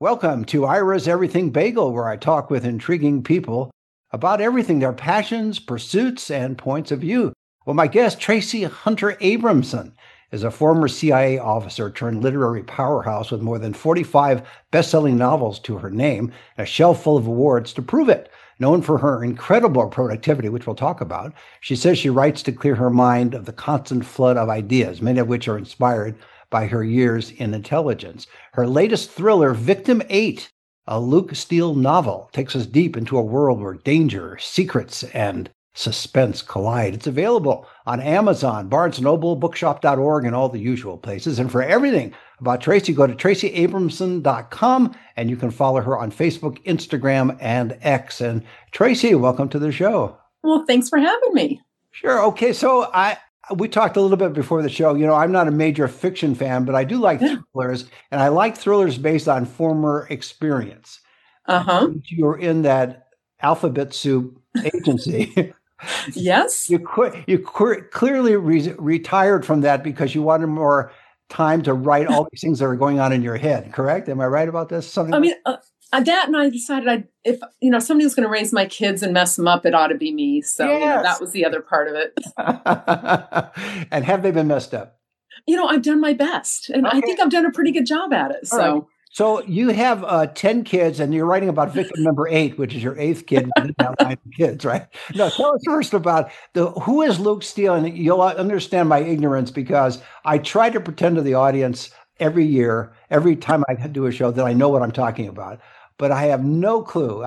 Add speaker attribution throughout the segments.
Speaker 1: Welcome to Ira's Everything Bagel, where I talk with intriguing people about everything, their passions, pursuits, and points of view. Well, my guest, Tracy Hunter Abramson, is a former CIA officer turned literary powerhouse with more than 45 best-selling novels to her name and a shelf full of awards to prove it. Known for her incredible productivity, which we'll talk about, she says she writes to clear her mind of the constant flood of ideas, many of which are inspired by her years in intelligence. Her latest thriller, Victim 8, a Luke Steele novel, takes us deep into a world where danger, secrets, and suspense collide. It's available on Amazon, Barnes & Noble, bookshop.org, and all the usual places. And for everything about Tracy, go to tracyabramson.com, and you can follow her on Facebook, Instagram, and X. And Tracy, welcome to the show.
Speaker 2: Well, thanks for having me.
Speaker 1: Sure. Okay. So we talked a little bit before the show. You know, I'm not a major fiction fan, but I do like thrillers, and I like thrillers based on former experience. You're in that alphabet soup agency.
Speaker 2: Yes.
Speaker 1: You clearly retired from that because you wanted more time to write all these things that are going on in your head, correct? Am I right about this?
Speaker 2: That, and I decided if somebody was going to raise my kids and mess them up, it ought to be me. So
Speaker 1: yes.
Speaker 2: That was the other part of it.
Speaker 1: And have they been messed up?
Speaker 2: I've done my best, and okay. I think I've done a pretty good job at it.
Speaker 1: So you have 10 kids, and you're writing about victim number 8, which is your 8th kid. You didn't have 9 kids, right? No, tell us first about who is Luke Steele, and you'll understand my ignorance because I try to pretend to the audience every year, every time I do a show, that I know what I'm talking about, but I have no clue.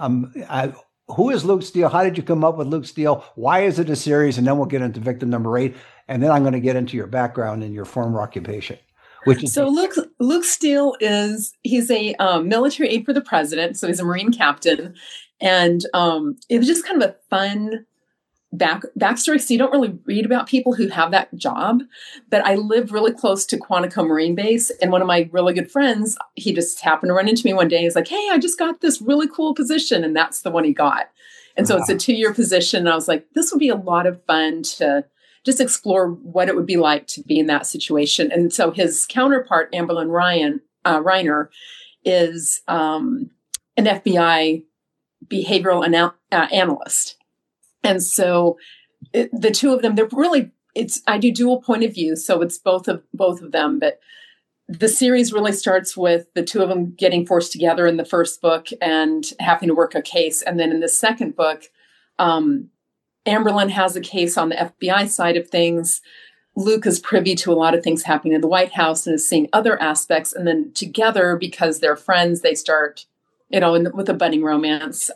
Speaker 1: Who is Luke Steele? How did you come up with Luke Steele? Why is it a series? And then we'll get into victim number 8, and then I'm going to get into your background and your former occupation.
Speaker 2: So Luke Steele he's a military aide for the president. So he's a Marine captain. And it was just kind of a fun backstory. So you don't really read about people who have that job. But I live really close to Quantico Marine Base. And one of my really good friends, he just happened to run into me one day. He's like, hey, I just got this really cool position. And that's the one he got. And so It's a 2-year position. And I was like, this would be a lot of fun to just explore what it would be like to be in that situation. And so his counterpart, Amberlynn Reiner, is an FBI behavioral analyst. And so the two of them, I do dual point of view. So it's both of them. But the series really starts with the two of them getting forced together in the first book and having to work a case. And then in the second book, Amberlynn has a case on the FBI side of things. Luke is privy to a lot of things happening in the White House and is seeing other aspects. And then together, because they're friends, they start, with a budding romance,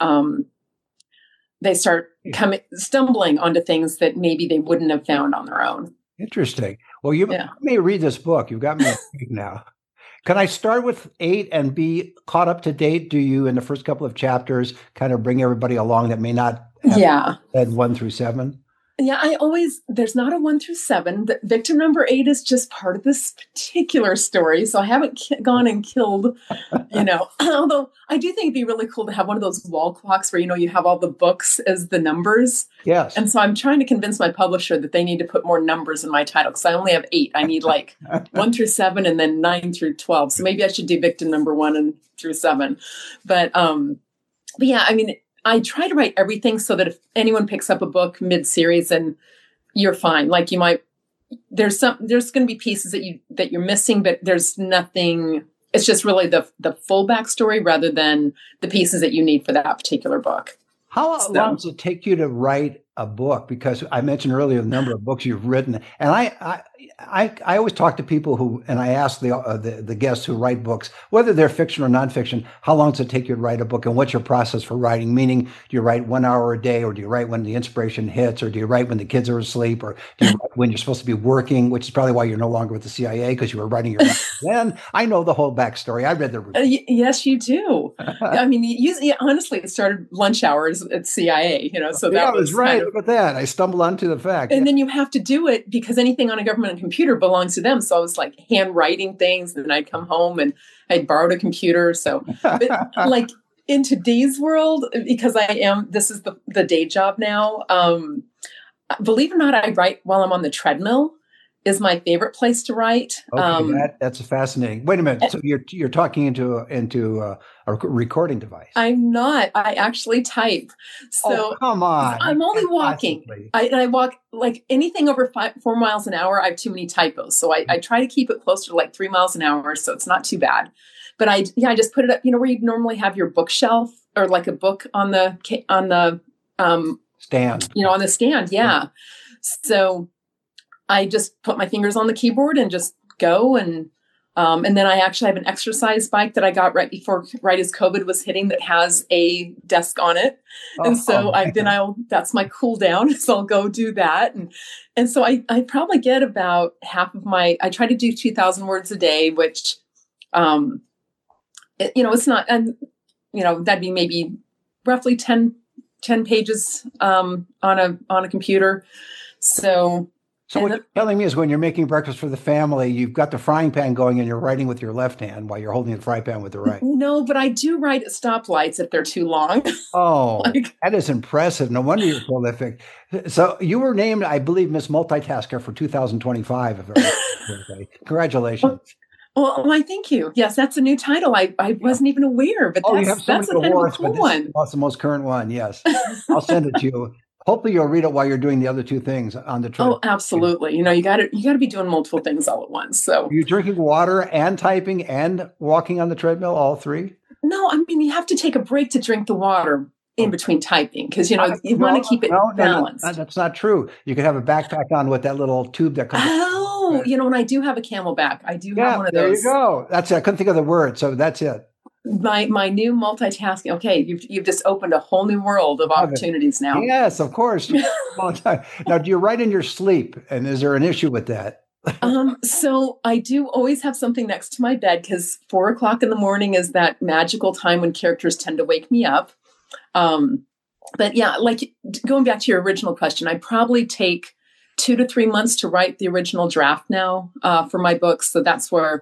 Speaker 2: they start stumbling onto things that maybe they wouldn't have found on their own.
Speaker 1: Interesting. Well, you may read this book. You've got me now. Can I start with 8 and be caught up to date? Do you, in the first couple of chapters, kind of bring everybody along that may not have read 1 through 7?
Speaker 2: Yeah, there's not a 1 through 7. The victim number 8 is just part of this particular story. So I haven't gone and killed, although I do think it'd be really cool to have one of those wall clocks where, you have all the books as the numbers.
Speaker 1: Yes.
Speaker 2: And so I'm trying to convince my publisher that they need to put more numbers in my title because I only have 8. I need 1 through 7 and then 9 through 12. So maybe I should do victim number 1 through 7. But yeah, I try to write everything so that if anyone picks up a book mid-series, and you're fine. There's going to be pieces that you're missing, but there's nothing. It's just really the full backstory rather than the pieces that you need for that particular book.
Speaker 1: How long does it take you to write a book? Because I mentioned earlier the number of books you've written, and I always talk to people and I ask the guests who write books, whether they're fiction or nonfiction, how long does it take you to write a book, and what's your process for writing? Meaning, do you write 1 hour a day, or do you write when the inspiration hits, or do you write when the kids are asleep, or do you write when you're supposed to be working, which is probably why you're no longer with the CIA because you were writing your then. I know the whole backstory. I read the
Speaker 2: yes, you do. Honestly, it started lunch hours at CIA. So that was
Speaker 1: right. Look at that. I stumbled onto the fact.
Speaker 2: And then you have to do it because anything on a government computer belongs to them. So I was handwriting things, and then I'd come home and I'd borrowed a computer. So, but in today's world, because this is the day job now. Believe it or not, I write while I'm on the treadmill. is my favorite place to write.
Speaker 1: Okay, that's fascinating. Wait a minute. So you're talking into a recording device?
Speaker 2: I'm not. I actually type. So
Speaker 1: come on!
Speaker 2: I'm only walking. I walk like anything over 4 miles an hour. I have too many typos, so I try to keep it closer to like 3 miles an hour, so it's not too bad. But I just put it up. Where you normally have your bookshelf or like a book on the
Speaker 1: stand.
Speaker 2: On the stand. Yeah. So I just put my fingers on the keyboard and just go. And then I actually have an exercise bike that I got right as COVID was hitting that has a desk on it. And so that's my cool down. So I'll go do that. And so I probably get about half of I try to do 2,000 words a day, which, it's not, and, that'd be maybe roughly 10 pages, on a computer. So
Speaker 1: what you're telling me is when you're making breakfast for the family, you've got the frying pan going and you're writing with your left hand while you're holding the frying pan with the right.
Speaker 2: No, but I do write at stoplights if they're too long.
Speaker 1: Oh, that is impressive. No wonder you're prolific. So you were named, I believe, Miss Multitasker for 2025. Congratulations.
Speaker 2: Well, why, thank you. Yes, that's a new title. I wasn't even aware, but that's a kind of a cool one.
Speaker 1: That's the most current one, yes. I'll send it to you. Hopefully you'll read it while you're doing the other two things on the trip.
Speaker 2: Oh, absolutely. You got to be doing multiple things all at once. So
Speaker 1: are you drinking water and typing and walking on the treadmill, all three?
Speaker 2: No, you have to take a break to drink the water in between typing because, you want to keep it balanced.
Speaker 1: No, that's not true. You could have a backpack on with that little tube that comes.
Speaker 2: Oh, and I do have a Camelback. I do have one of those.
Speaker 1: There you go. That's it. I couldn't think of the word. So that's it.
Speaker 2: My new multitasking. Okay, you've just opened a whole new world of opportunities now.
Speaker 1: Yes, of course. Now, do you write in your sleep? And is there an issue with that?
Speaker 2: So I do always have something next to my bed because 4 o'clock in the morning is that magical time when characters tend to wake me up. But yeah, like going back to your original question, I probably take 2 to 3 months to write the original draft now for my books. So that's where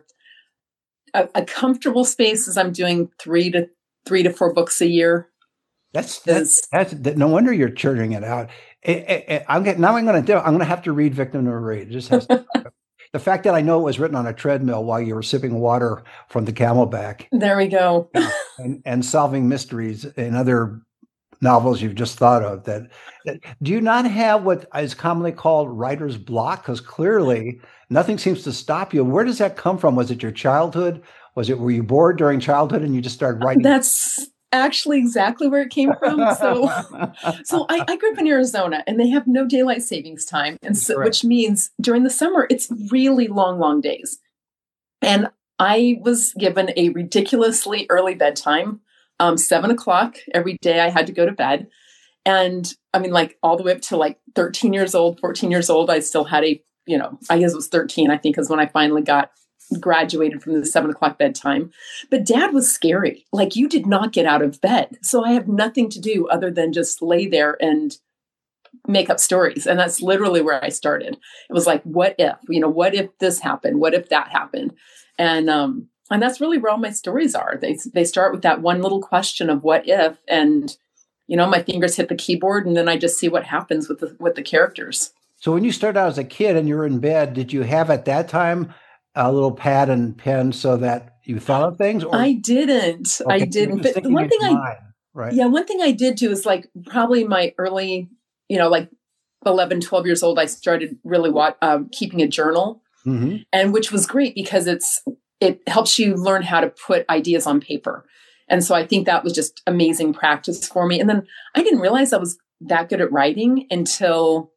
Speaker 2: a comfortable space is I'm doing 3 to 4 books a year.
Speaker 1: That's no wonder you're churning it out. I'm going to have to read Victim Number 8. It just has to, the fact that I know it was written on a treadmill while you were sipping water from the Camelback.
Speaker 2: There we go.
Speaker 1: and solving mysteries in other novels you've just thought of. That do you not have what is commonly called writer's block? Because clearly nothing seems to stop you. Where does that come from? Was it your childhood? Were you bored during childhood and you just started writing?
Speaker 2: That's actually exactly where it came from. So I grew up in Arizona and they have no daylight savings time. And so, which means during the summer, it's really long days. And I was given a ridiculously early bedtime, 7 o'clock every day I had to go to bed. And like all the way up to like 13 years old, 14 years old, I still had I guess it was 13, I think, is when I finally graduated from the 7 o'clock bedtime. But Dad was scary. Like, you did not get out of bed. So I have nothing to do other than just lay there and make up stories. And that's literally where I started. It was like, what if, what if this happened? What if that happened? And that's really where all my stories are. They start with that one little question of what if, and, my fingers hit the keyboard and then I just see what happens with the characters.
Speaker 1: So when you started out as a kid and you were in bed, did you have at that time a little pad and pen so that you thought of things? Or?
Speaker 2: I didn't. Okay. I didn't. But one thing one thing I did do is like probably my early, like 11, 12 years old, I started really keeping a journal, and which was great because it helps you learn how to put ideas on paper. And so I think that was just amazing practice for me. And then I didn't realize I was that good at writing until,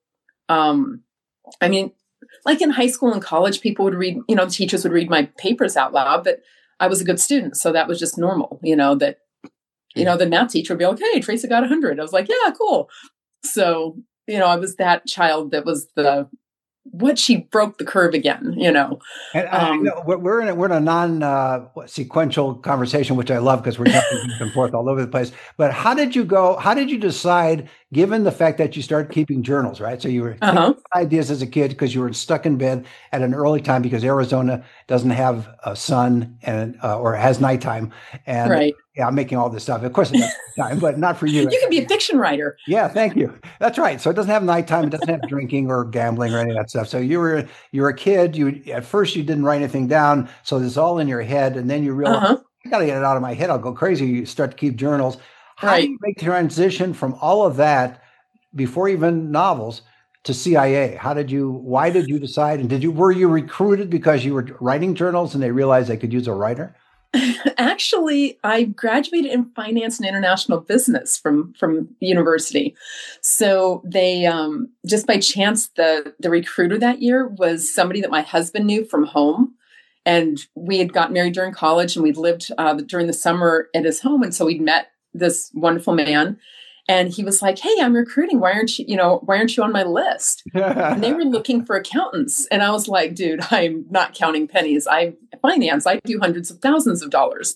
Speaker 2: like in high school and college, people would read, teachers would read my papers out loud, but I was a good student. So that was just normal, the math teacher would be like, "Hey, Tracy got 100. I was like, yeah, cool. So, I was that child that was she broke the curve again,
Speaker 1: And we're in a non-sequential conversation, which I love because we're jumping back and forth all over the place. But how did you decide given the fact that you started keeping journals, right? So you were thinking ideas as a kid because you were stuck in bed at an early time because Arizona doesn't have a sun and or has nighttime. And
Speaker 2: right.
Speaker 1: yeah, I'm making all this stuff. Of course, it doesn't have time, but not for you.
Speaker 2: You can be a fiction writer.
Speaker 1: Yeah, thank you. That's right. So it doesn't have nighttime. It doesn't have drinking or gambling or any of that stuff. So you're a kid. You at first you didn't write anything down, so it's all in your head, and then you realize I got to get it out of my head. I'll go crazy. You start to keep journals. How do you make the transition from all of that before even novels to CIA? Why did you decide? And were you recruited because you were writing journals and they realized they could use a writer?
Speaker 2: Actually, I graduated in finance and international business from university. So they just by chance the recruiter that year was somebody that my husband knew from home. And we had got married during college and we'd lived during the summer at his home. And so we'd met this wonderful man. And he was like, "Hey, I'm recruiting. Why aren't you on my list?" And they were looking for accountants. And I was like, "Dude, I'm not counting pennies. I finance. I do hundreds of thousands of dollars."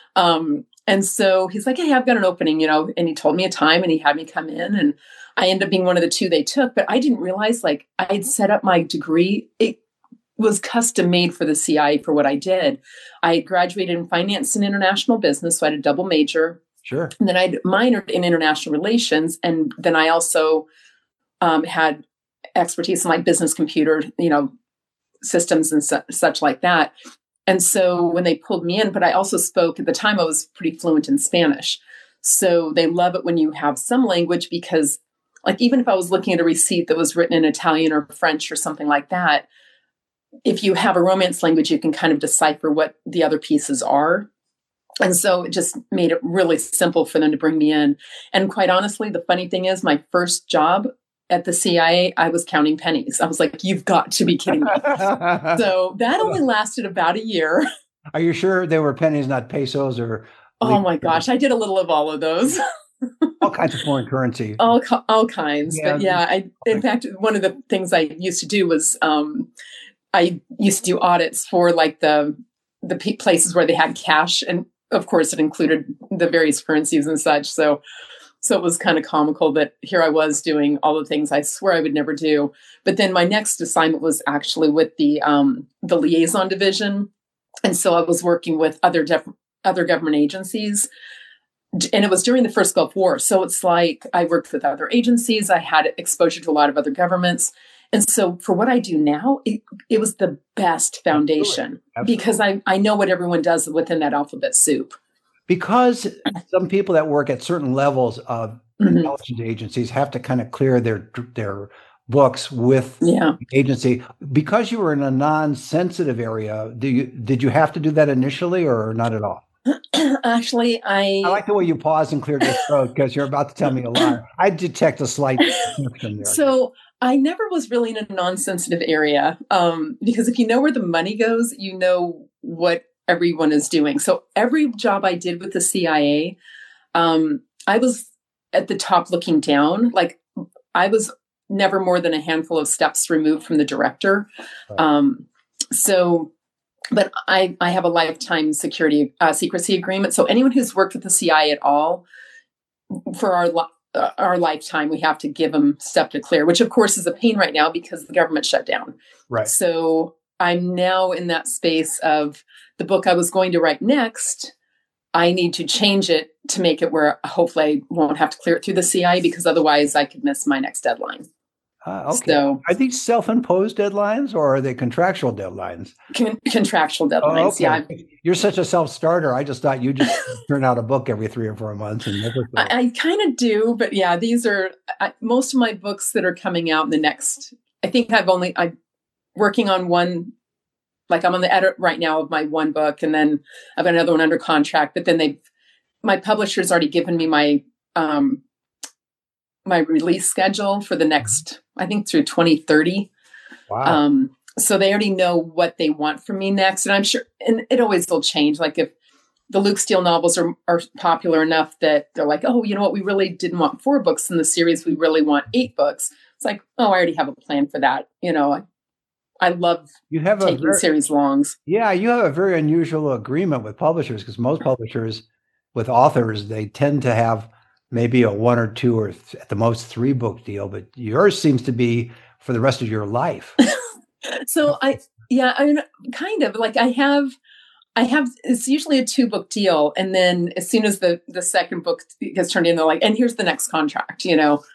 Speaker 2: And so he's like, "Hey, I've got an opening, and he told me a time and he had me come in and I ended up being one of the two they took. But I didn't realize like I'd set up my degree. It was custom made for the CIA for what I did. I graduated in finance and international business. So I had a double major.
Speaker 1: Sure.
Speaker 2: And then I minored in international relations. And then I also had expertise in like business computer, systems and such like that. And so when they pulled me in, but I also spoke at the time, I was pretty fluent in Spanish. So they love it when you have some language because like, even if I was looking at a receipt that was written in Italian or French or something like that, if you have a Romance language, you can kind of decipher what the other pieces are. And so it just made it really simple for them to bring me in. And quite honestly, the funny thing is my first job at the CIA, I was counting pennies. I was like, "You've got to be kidding me." So that only lasted about a year.
Speaker 1: Are you sure they were pennies, not pesos or?
Speaker 2: Oh my gosh. I did a little of all of those.
Speaker 1: All kinds of foreign currency.
Speaker 2: All kinds. Yeah. But yeah, in fact, one of the things I used to do was I used to do audits for like the places where they had cash. And of course, it included the various currencies and such. So it was kind of comical that here I was doing all the things I swear I would never do. But then my next assignment was actually with the liaison division. And so I was working with other government agencies. And it was during the first Gulf War. So it's like I worked with other agencies. I had exposure to a lot of other governments. And so for what I do now, it was the best foundation. Absolutely. Because I know what everyone does within that alphabet soup. Because
Speaker 1: some people that work at certain levels of intelligence agencies have to kind of clear their books with the agency. Because you were in a non-sensitive area, did you have to do that initially or not at all?
Speaker 2: Actually, I
Speaker 1: like the way you pause and clear your throat because you're about to tell me a lie. I detect a slight connection there.
Speaker 2: So I never was really in a non-sensitive area because if you know where the money goes, you know what everyone is doing. So every job I did with the CIA, I was at the top looking down. Like I was never more than a handful of steps removed from the director. Right. But I have a lifetime secrecy agreement. So anyone who's worked with the CIA at all for our lifetime, we have to give them stuff to clear, which of course is a pain right now because the government shut down.
Speaker 1: Right.
Speaker 2: So I'm now in that space of the book I was going to write next. I need to change it to make it where hopefully I won't have to clear it through the CIA because otherwise I could miss my next deadline.
Speaker 1: Okay. So, are these self-imposed deadlines or are they contractual deadlines?
Speaker 2: Contractual deadlines. Oh, okay. Yeah.
Speaker 1: You're such a self-starter. I just thought you just turn out a book every 3 or 4 months. And
Speaker 2: I kind of do, but yeah, these are most of my books that are coming out in the next. I think I'm working on one. Like I'm on the edit right now of my one book, and then I've got another one under contract. But then my publisher's already given me my release schedule for the next, I think through 2030.
Speaker 1: Wow.
Speaker 2: So they already know what they want from me next. And I'm sure, and it always will change. Like if the Luke Steele novels are popular enough that they're like, oh, you know what? We really didn't want 4 books in the series. We really want 8 books. It's like, oh, I already have a plan for that. I love taking series longs.
Speaker 1: Yeah, you have a very unusual agreement with publishers because most publishers with authors, they tend to have maybe a one or two or at the most 3 book deal, but yours seems to be for the rest of your life.
Speaker 2: So I mean, kind of like I have, it's usually a 2 book deal. And then as soon as the second book gets turned in, they're like, and here's the next contract,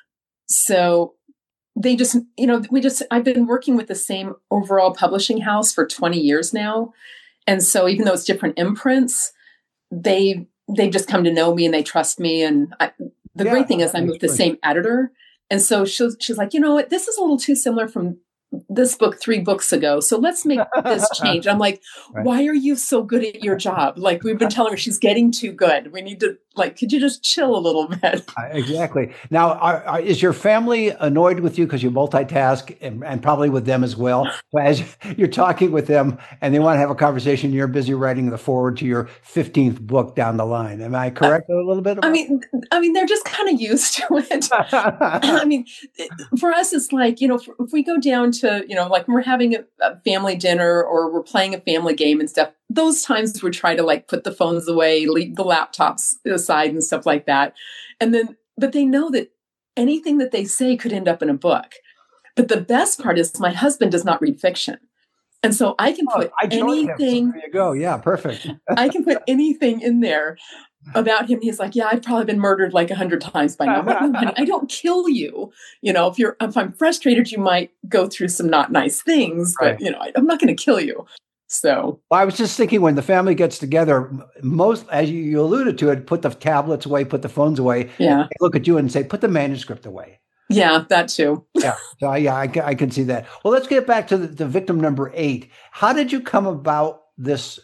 Speaker 2: So they just, I've been working with the same overall publishing house for 20 years now. And so even though it's different imprints, they've just come to know me and they trust me. And the great thing is I'm with the same editor. And so she's like, you know what, this is a little too similar from this book 3 books ago. So let's make this change. I'm like, why are you so good at your job? Like we've been telling her she's getting too good. We need to could you just chill a little bit?
Speaker 1: Exactly. Now, is your family annoyed with you because you multitask and probably with them as well? So as you're talking with them and they want to have a conversation, you're busy writing the foreword to your 15th book down the line. Am I correct a little bit?
Speaker 2: I mean, they're just kind of used to it. I mean, for us, it's like, if we go down to, like when we're having a family dinner or we're playing a family game and stuff, those times we try to put the phones away, leave the laptops aside and stuff like that. But they know that anything that they say could end up in a book. But the best part is my husband does not read fiction. And so I can put anything.
Speaker 1: There you go. Yeah, perfect.
Speaker 2: I can put anything in there about him. He's like, yeah, I've probably been murdered 100 times by now. I'm like, no, honey, I don't kill you. If I'm frustrated, you might go through some not nice things, but I'm not going to kill you. So
Speaker 1: I was just thinking when the family gets together, most, as you alluded to it, put the tablets away, put the phones away.
Speaker 2: Yeah.
Speaker 1: They look at you and say, put the manuscript away.
Speaker 2: Yeah, that too.
Speaker 1: Yeah. So I can see that. Well, let's get back to the victim number 8. How did you come about this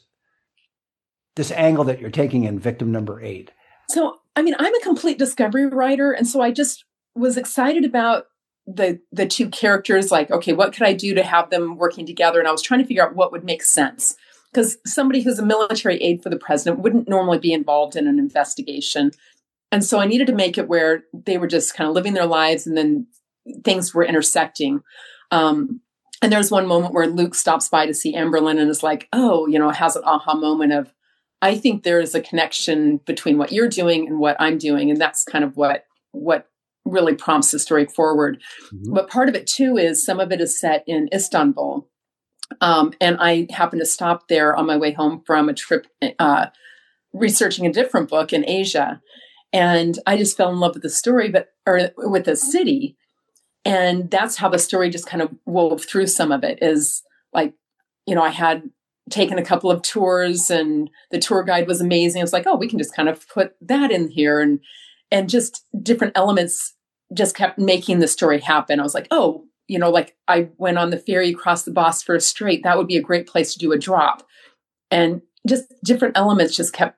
Speaker 1: angle that you're taking in victim number 8?
Speaker 2: So, I mean, I'm a complete discovery writer. And so I just was excited about the 2 characters, okay, what could I do to have them working together? And I was trying to figure out what would make sense, because somebody who's a military aide for the president wouldn't normally be involved in an investigation. And so I needed to make it where they were just kind of living their lives and then things were intersecting. And there's one moment where Luke stops by to see Amberlynn and is like, oh, has an aha moment of, I think there is a connection between what you're doing and what I'm doing. And that's kind of what really prompts the story forward. Mm-hmm. But part of it too is some of it is set in Istanbul. And I happened to stop there on my way home from a trip researching a different book in Asia. And I just fell in love with the story, or with the city. And that's how the story just kind of wove through. Some of it is I had taken a couple of tours and the tour guide was amazing. It's like, oh, we can just kind of put that in here. And just different elements just kept making the story happen. I was like, oh, I went on the ferry across the Bosphorus Strait. That would be a great place to do a drop. And just different elements just kept,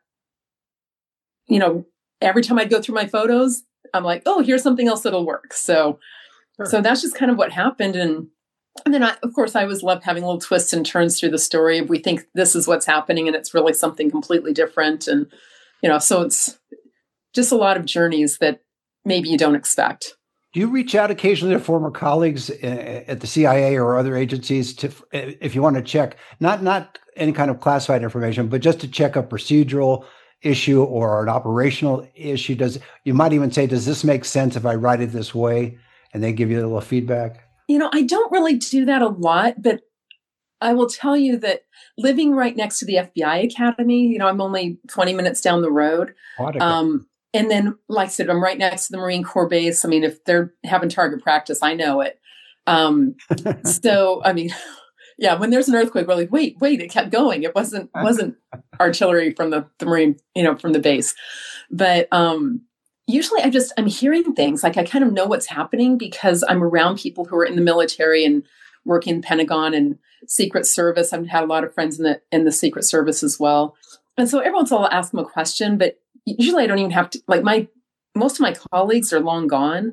Speaker 2: every time I'd go through my photos, I'm like, oh, here's something else that'll work. So that's just kind of what happened. And then of course I always love having little twists and turns through the story. We think this is what's happening and it's really something completely different. And, so it's just a lot of journeys that maybe you don't expect.
Speaker 1: Do you reach out occasionally to former colleagues at the CIA or other agencies if you want to check, not any kind of classified information, but just to check a procedural issue or an operational issue? You might even say, does this make sense if I write it this way? And they give you a little feedback.
Speaker 2: I don't really do that a lot, but I will tell you that living right next to the FBI Academy, I'm only 20 minutes down the road. And then, like I said, I'm right next to the Marine Corps base. I mean, if they're having target practice, I know it. So, I mean, yeah, when there's an earthquake, we're like, wait, it kept going. It wasn't artillery from the Marine, from the base. But usually I'm hearing things. I kind of know what's happening because I'm around people who are in the military and working in the Pentagon and Secret Service. I've had a lot of friends in the Secret Service as well. And so every once in a while I'll ask them a question, but usually I don't even have to, most of my colleagues are long gone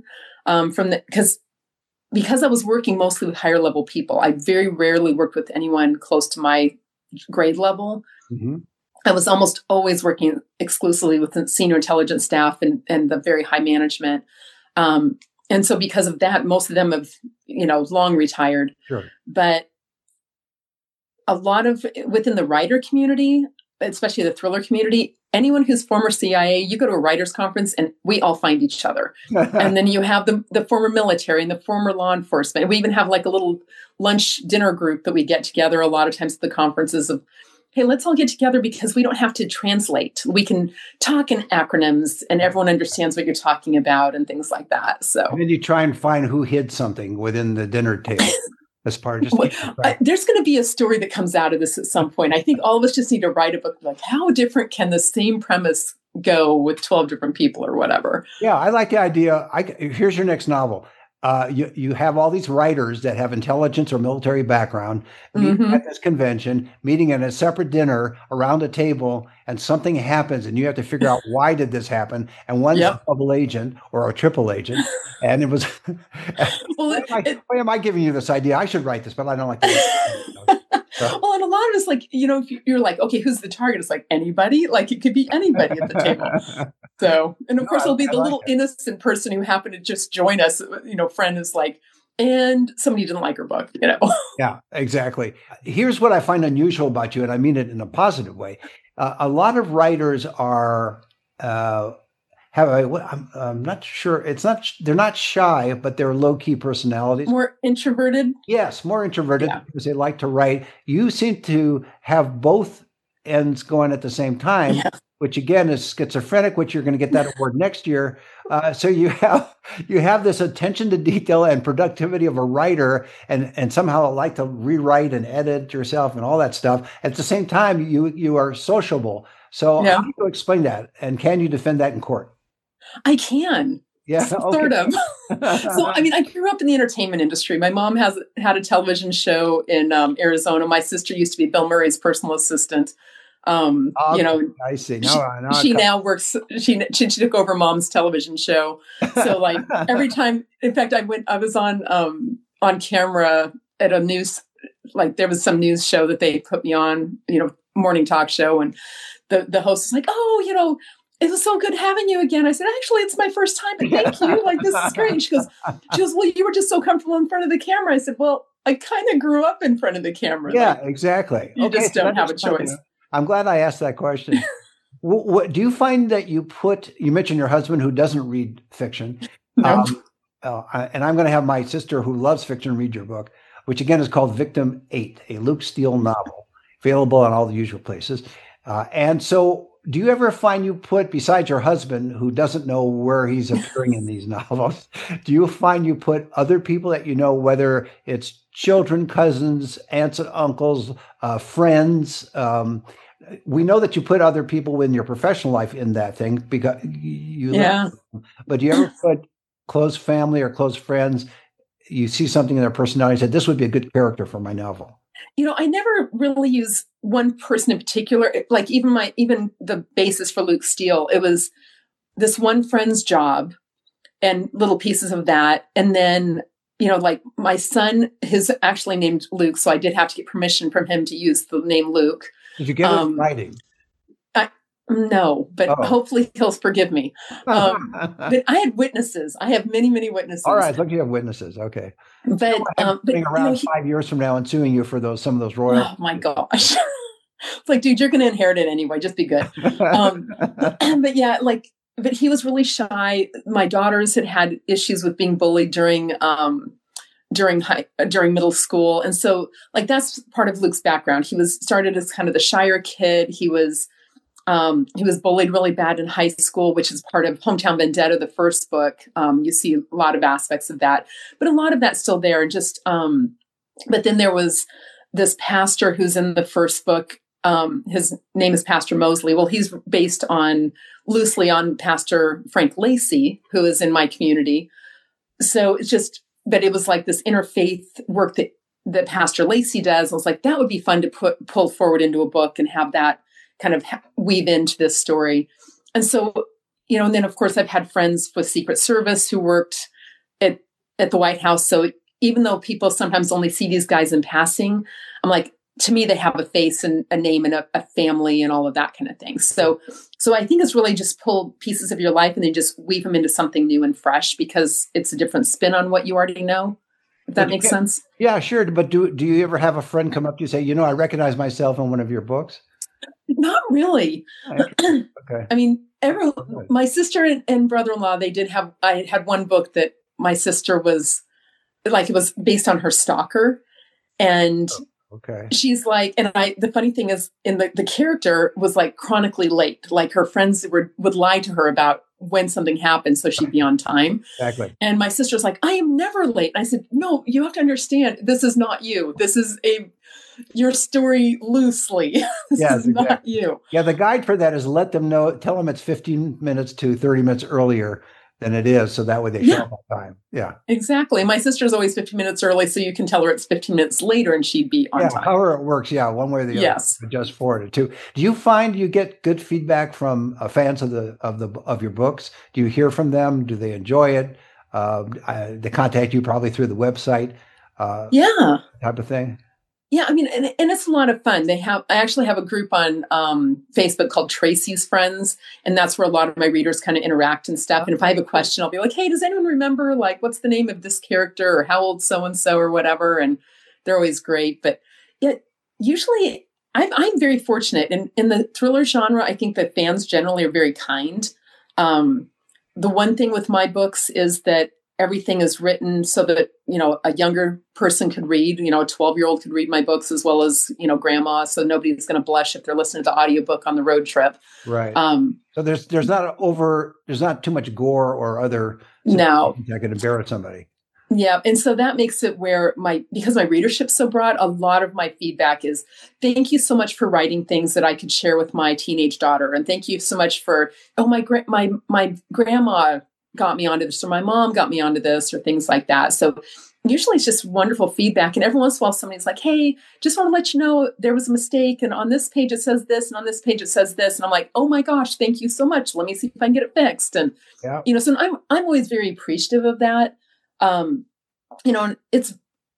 Speaker 2: because I was working mostly with higher level people. I very rarely worked with anyone close to my grade level. Mm-hmm. I was almost always working exclusively with the senior intelligence staff and the very high management. And so because of that, most of them have, long retired.
Speaker 1: Sure.
Speaker 2: But a lot of within the writer community, especially the thriller community, anyone who's former CIA, you go to a writers conference and we all find each other. And then you have the former military and the former law enforcement. We even have like a little lunch dinner group that we get together a lot of times at the conferences of, hey, let's all get together because we don't have to translate. We can talk in acronyms and everyone understands what you're talking about and things like that. So
Speaker 1: and then you try and find who hid something within the dinner table. As part of just
Speaker 2: there's going to be a story that comes out of this at some point. I think all of us just need to write a book like how different can the same premise go with 12 different people or whatever.
Speaker 1: Yeah, I like the idea. Here's your next novel. You have all these writers that have intelligence or military background meeting at this convention, meeting at a separate dinner around a table, and something happens, and you have to figure out why did this happen. And one's a double agent or a triple agent, and it was. Why am I giving you this idea? I should write this, but I don't like to.
Speaker 2: Well, and a lot of us, like, if you're like, okay, who's the target? It's like anybody. Like it could be anybody at the table. So, and of course, it'll be the little innocent person who happened to just join us. Friend is like, and somebody didn't like her book.
Speaker 1: Yeah, exactly. Here's what I find unusual about you, and I mean it in a positive way. A lot of writers are. I'm not sure. They're not shy, but they're low key personalities.
Speaker 2: More introverted?
Speaker 1: Yes, more introverted because they like to write. You seem to have both ends going at the same time, which again is schizophrenic, which you're going to get that award next year. So you have this attention to detail and productivity of a writer and somehow like to rewrite and edit yourself and all that stuff. At the same time, you are sociable. So how do you explain that? And can you defend that in court?
Speaker 2: I can.
Speaker 1: Yeah.
Speaker 2: Sort of. So, I grew up in the entertainment industry. My mom had a television show in Arizona. My sister used to be Bill Murray's personal assistant.
Speaker 1: I see.
Speaker 2: She now works. She took over Mom's television show. So, like every time, in fact, I was on camera at a news. Like there was some news show that they put me on. Morning talk show, and the host was like, "Oh, it was so good having you again." I said, "Actually, it's my first time, but thank you. Like, this is great." She goes, "Well, you were just so comfortable in front of the camera." I said, "Well, I kind of grew up in front of the camera."
Speaker 1: Yeah, like, exactly.
Speaker 2: You just don't have a choice.
Speaker 1: I'm glad I asked that question. What do you find that you mentioned your husband who doesn't read fiction.
Speaker 2: No.
Speaker 1: And I'm going to have my sister who loves fiction read your book, which again is called Victim 8, a Luke Steele novel, available on all the usual places. And so do you ever find you put, besides your husband, who doesn't know where he's appearing in these novels, do you find you put other people that whether it's children, cousins, aunts and uncles, friends? We know that you put other people in your professional life in that thing because you love them. But do you ever put close family or close friends, you see something in their personality and said, this would be a good character for my novel?
Speaker 2: I never really use one person in particular. Like even the basis for Luke Steele, it was this one friend's job and little pieces of that. And then, like my son is actually named Luke. So I did have to get permission from him to use the name Luke.
Speaker 1: Did you get it in writing?
Speaker 2: No, but hopefully he'll forgive me. But I had witnesses. I have many, many witnesses.
Speaker 1: All right, look, you have witnesses. Okay,
Speaker 2: but
Speaker 1: being around 5 years from now and suing you for some of those royalties.
Speaker 2: Oh my gosh! It's like, dude, you're going to inherit it anyway. Just be good. But yeah, but he was really shy. My daughters had issues with being bullied during middle school, and so that's part of Luke's background. He was started as kind of the shyer kid. He was bullied really bad in high school, which is part of Hometown Vendetta, the first book. You see a lot of aspects of that, but a lot of that's still there. And just, but then there was this pastor who's in the first book. His name is Pastor Mosley. Well, he's based loosely on Pastor Frank Lacey, who is in my community. So it's just, but it was like this interfaith work that Pastor Lacey does. I was like, that would be fun to pull forward into a book and have that kind of weave into this story. And so, and then of course I've had friends with Secret Service who worked at the White House. So even though people sometimes only see these guys in passing, I'm like, to me, they have a face and a name and a family and all of that kind of thing. So I think it's really just pull pieces of your life and then just weave them into something new and fresh because it's a different spin on what you already know. If that makes sense.
Speaker 1: Yeah, sure. But do you ever have a friend come up to you and say, I recognize myself in one of your books?
Speaker 2: Not really.
Speaker 1: Okay.
Speaker 2: I mean, my sister and brother-in-law, I had one book that my sister was like, it was based on her stalker. And
Speaker 1: Okay.
Speaker 2: she's like, the funny thing is in the character was like chronically late. Like her friends would lie to her about when something happened so she'd be on time.
Speaker 1: Exactly.
Speaker 2: And my sister's like, I am never late. And I said, no, you have to understand, this is not you. This is your story loosely. This is not you.
Speaker 1: Yeah, the guide for that is tell them it's 15 minutes to 30 minutes earlier than it is, so that way they show up on time. Yeah.
Speaker 2: Exactly. My sister's always 15 minutes early, so you can tell her it's 15 minutes later and she'd be on time.
Speaker 1: However it works, one way or the other. Adjust for it too. Do you find you get good feedback from fans of your books? Do you hear from them? Do they enjoy it? They contact you probably through the website, type of thing.
Speaker 2: Yeah, I mean, and it's a lot of fun. I actually have a group on Facebook called Tracy's Friends, and that's where a lot of my readers kind of interact and stuff. And if I have a question, I'll be like, hey, does anyone remember, like, what's the name of this character, or how old so-and-so, or whatever? And they're always great. But usually I'm very fortunate. In the thriller genre, I think that fans generally are very kind. The one thing with my books is that everything is written so that, a younger person could read, a 12-year-old could read my books as well as, grandma. So nobody's going to blush if they're listening to the audiobook on the road trip.
Speaker 1: Right. So there's not too much gore or other
Speaker 2: that
Speaker 1: could embarrass somebody.
Speaker 2: Yeah. And so that makes it where because my readership's so broad, a lot of my feedback is, thank you so much for writing things that I could share with my teenage daughter. And thank you so much for, my grandma got me onto this, or my mom got me onto this, or things like that. So usually it's just wonderful feedback. And every once in a while, somebody's like, hey, just want to let you know there was a mistake. And on this page, it says this. And on this page, it says this. And I'm like, oh my gosh, thank you so much. Let me see if I can get it fixed. And, so I'm always very appreciative of that. And it's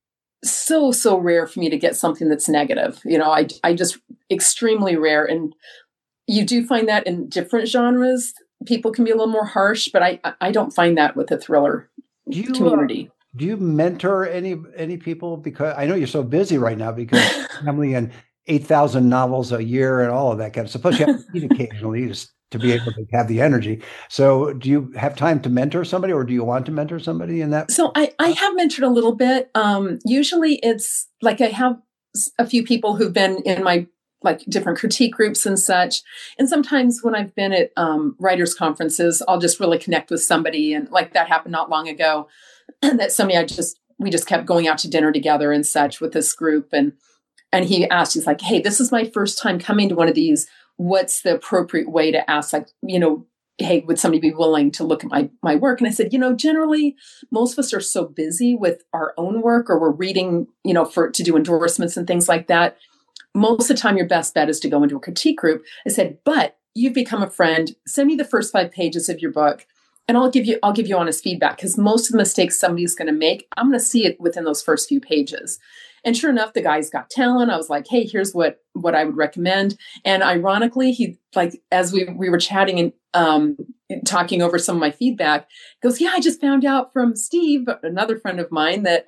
Speaker 2: so rare for me to get something that's negative. I just extremely rare. And you do find that in different genres, people can be a little more harsh, but I don't find that with the thriller community.
Speaker 1: Do you mentor any people? Because I know you're so busy right now because family and 8,000 novels a year and all of that kind of stuff. Plus you have to eat occasionally just to be able to have the energy. So do you have time to mentor somebody, or do you want to mentor somebody in that?
Speaker 2: So I have mentored a little bit. Usually it's like I have a few people who've been in my different critique groups and such. And sometimes when I've been at writers' conferences, I'll just really connect with somebody. And like that happened not long ago. And that somebody we just kept going out to dinner together and such with this group. And he asked, he's like, hey, this is my first time coming to one of these. What's the appropriate way to ask, hey, would somebody be willing to look at my work? And I said, generally most of us are so busy with our own work, or we're reading, to do endorsements and things like that. Most of the time, your best bet is to go into a critique group. I said, but you've become a friend. Send me the first 5 pages of your book, and I'll give you honest feedback, because most of the mistakes somebody's going to make, I'm going to see it within those first few pages. And sure enough, the guy's got talent. I was like, hey, here's what I would recommend. And ironically, he, as we were chatting and talking over some of my feedback, goes, yeah, I just found out from Steve, another friend of mine, that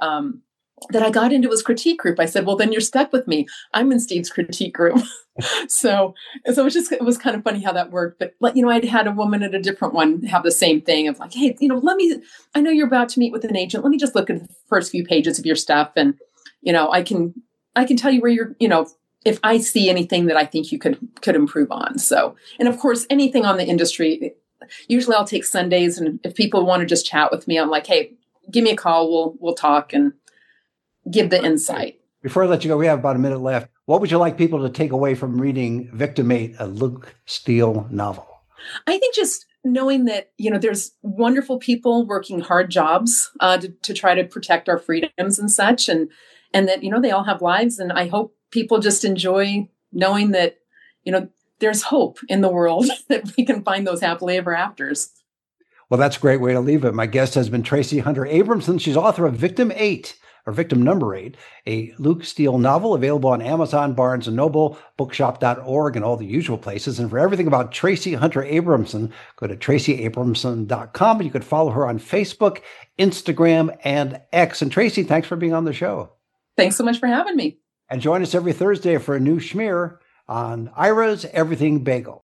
Speaker 2: I got into his critique group. I said, well, then you're stuck with me. I'm in Steve's critique group. so it was kind of funny how that worked. But I'd had a woman at a different one have the same thing of like, hey, I know you're about to meet with an agent. Let me just look at the first few pages of your stuff. And, I can tell you where you're, if I see anything that I think you could improve on. So, and of course, anything on the industry, usually I'll take Sundays. And if people want to just chat with me, I'm like, hey, give me a call. We'll talk and give the insight.
Speaker 1: Before I let you go, we have about a minute left. What would you like people to take away from reading Victim 8, a Luke Steele novel?
Speaker 2: I think just knowing that, there's wonderful people working hard jobs to try to protect our freedoms and such, and that, they all have lives. And I hope people just enjoy knowing that, there's hope in the world, that we can find those happily ever afters.
Speaker 1: Well, that's a great way to leave it. My guest has been Tracy Hunter Abramson. She's author of Victim 8, or Victim Number 8, a Luke Steele novel, available on Amazon, Barnes & Noble, bookshop.org, and all the usual places. And for everything about Tracy Hunter Abramson, go to tracyabramson.com. And you can follow her on Facebook, Instagram, and X. And Tracy, thanks for being on the show.
Speaker 2: Thanks so much for having me.
Speaker 1: And join us every Thursday for a new schmear. on Ira's Everything Bagel.